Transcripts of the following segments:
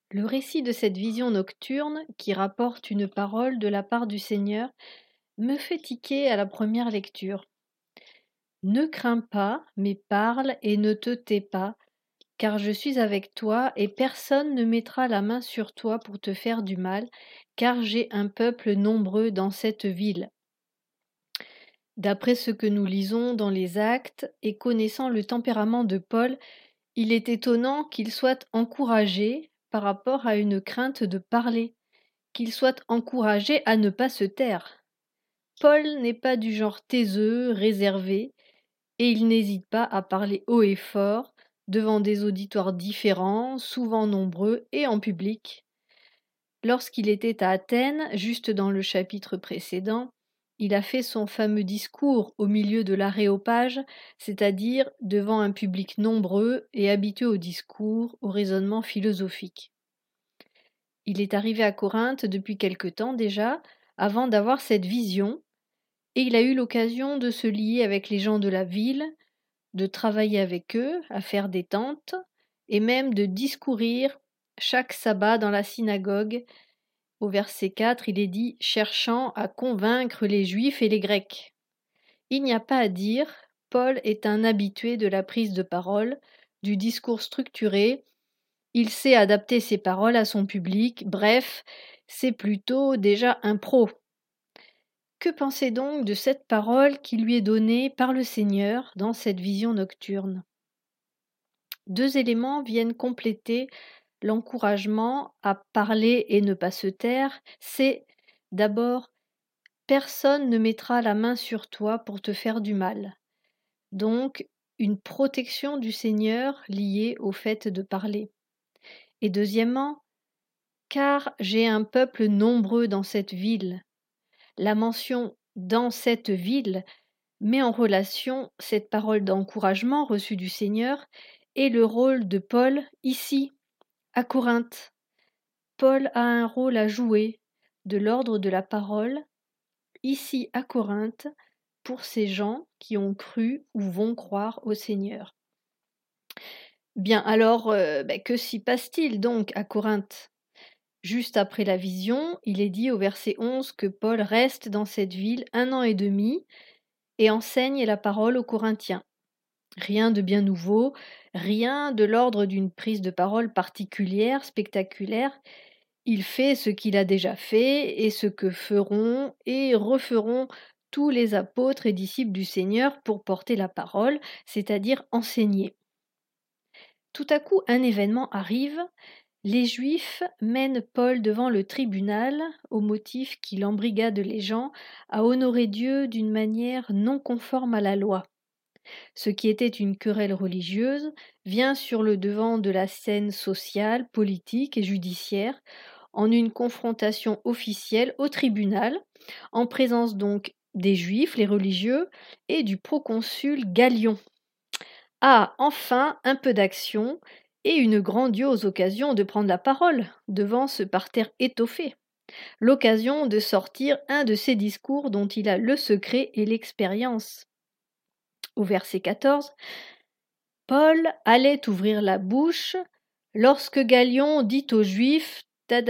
Le récit de cette vision nocturne, qui rapporte une parole de la part du Seigneur, me fait tiquer à la première lecture. Ne crains pas, mais parle et ne te tais pas, car je suis avec toi et personne ne mettra la main sur toi pour te faire du mal, car j'ai un peuple nombreux dans cette ville. D'après ce que nous lisons dans les Actes et connaissant le tempérament de Paul, il est étonnant qu'il soit encouragé par rapport à une crainte de parler, qu'il soit encouragé à ne pas se taire. Paul n'est pas du genre taiseux, réservé, et il n'hésite pas à parler haut et fort, devant des auditoires différents, souvent nombreux, et en public. Lorsqu'il était à Athènes, juste dans le chapitre précédent, il a fait son fameux discours au milieu de l'aréopage, c'est-à-dire devant un public nombreux et habitué au discours, au raisonnement philosophique. Il est arrivé à Corinthe depuis quelque temps déjà, avant d'avoir cette vision, et il a eu l'occasion de se lier avec les gens de la ville, de travailler avec eux, à faire des tentes, et même de discourir chaque sabbat dans la synagogue. Au verset 4, il est dit « cherchant à convaincre les Juifs et les Grecs ». Il n'y a pas à dire, Paul est un habitué de la prise de parole, du discours structuré, il sait adapter ses paroles à son public, bref, c'est plutôt déjà un pro. Que pensez donc de cette parole qui lui est donnée par le Seigneur dans cette vision nocturne ? Deux éléments viennent compléter l'encouragement à parler et ne pas se taire. C'est d'abord, personne ne mettra la main sur toi pour te faire du mal. Donc, une protection du Seigneur liée au fait de parler. Et deuxièmement, car j'ai un peuple nombreux dans cette ville. La mention dans cette ville met en relation cette parole d'encouragement reçue du Seigneur et le rôle de Paul ici, à Corinthe. Paul a un rôle à jouer de l'ordre de la parole, ici à Corinthe, pour ces gens qui ont cru ou vont croire au Seigneur. Bien, alors, que s'y passe-t-il donc à Corinthe ? Juste après la vision, il est dit au verset 11 que Paul reste dans cette ville 1 an et demi et enseigne la parole aux Corinthiens. Rien de bien nouveau, rien de l'ordre d'une prise de parole particulière, spectaculaire. Il fait ce qu'il a déjà fait et ce que feront et referont tous les apôtres et disciples du Seigneur pour porter la parole, c'est-à-dire enseigner. Tout à coup, un événement arrive. Les Juifs mènent Paul devant le tribunal au motif qu'il embrigade les gens à honorer Dieu d'une manière non conforme à la loi. Ce qui était une querelle religieuse vient sur le devant de la scène sociale, politique et judiciaire en une confrontation officielle au tribunal, en présence donc des Juifs, les religieux, et du proconsul Gallion. Ah, enfin, un peu d'action et une grandiose occasion de prendre la parole devant ce parterre étoffé. L'occasion de sortir un de ces discours dont il a le secret et l'expérience. Au verset 14, Paul allait ouvrir la bouche lorsque Gallion dit aux Juifs,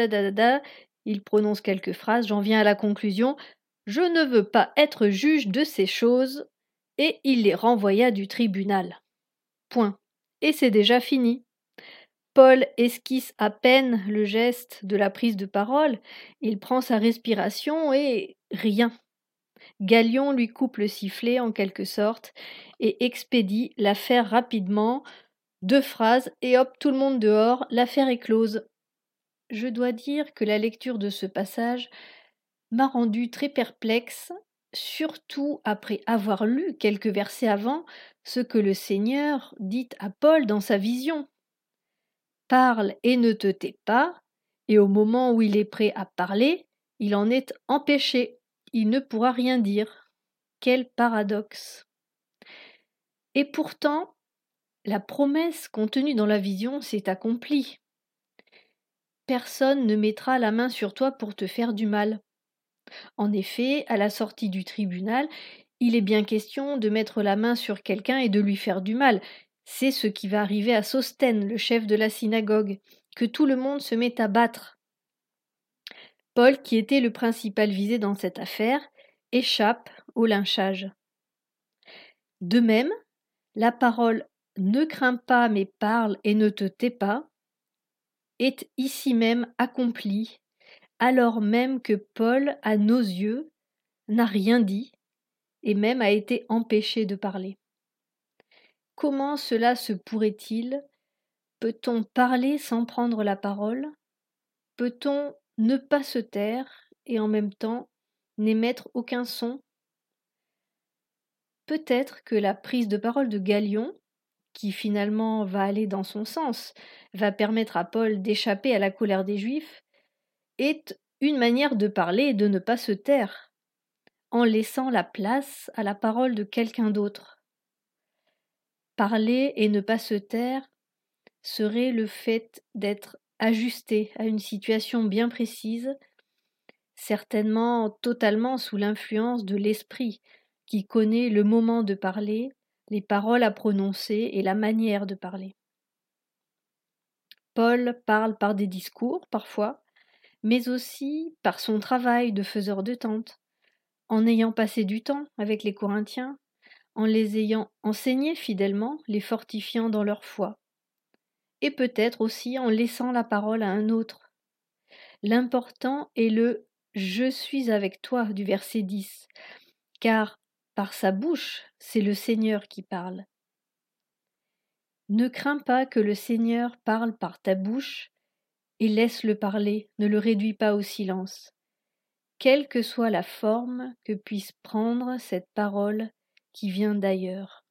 il prononce quelques phrases, j'en viens à la conclusion, je ne veux pas être juge de ces choses, et il les renvoya du tribunal. Point. Et c'est déjà fini. Paul esquisse à peine le geste de la prise de parole, il prend sa respiration et rien. Gallion lui coupe le sifflet en quelque sorte et expédie l'affaire rapidement, 2 phrases et hop, tout le monde dehors, l'affaire est close. Je dois dire que la lecture de ce passage m'a rendu très perplexe, surtout après avoir lu quelques versets avant ce que le Seigneur dit à Paul dans sa vision. Parle et ne te tais pas, et au moment où il est prêt à parler, il en est empêché, il ne pourra rien dire. Quel paradoxe! Et pourtant, la promesse contenue dans la vision s'est accomplie. Personne ne mettra la main sur toi pour te faire du mal. En effet, à la sortie du tribunal, il est bien question de mettre la main sur quelqu'un et de lui faire du mal. C'est ce qui va arriver à Sosthène, le chef de la synagogue, que tout le monde se met à battre. Paul, qui était le principal visé dans cette affaire, échappe au lynchage. De même, la parole « ne crains pas mais parle et ne te tais pas » est ici même accomplie, alors même que Paul, à nos yeux, n'a rien dit et même a été empêché de parler. Comment cela se pourrait-il? Peut-on parler sans prendre la parole? Peut-on ne pas se taire et en même temps n'émettre aucun son? Peut-être que la prise de parole de Galion, qui finalement va aller dans son sens, va permettre à Paul d'échapper à la colère des Juifs, est une manière de parler et de ne pas se taire, en laissant la place à la parole de quelqu'un d'autre. Parler et ne pas se taire serait le fait d'être ajusté à une situation bien précise, certainement totalement sous l'influence de l'esprit qui connaît le moment de parler, les paroles à prononcer et la manière de parler. Paul parle par des discours parfois, mais aussi par son travail de faiseur de tentes, en ayant passé du temps avec les Corinthiens, en les ayant enseignés fidèlement, les fortifiant dans leur foi, et peut-être aussi en laissant la parole à un autre. L'important est le « je suis avec toi » du verset 10, car par sa bouche, c'est le Seigneur qui parle. Ne crains pas que le Seigneur parle par ta bouche et laisse-le parler, ne le réduis pas au silence. Quelle que soit la forme que puisse prendre cette parole qui vient d'ailleurs.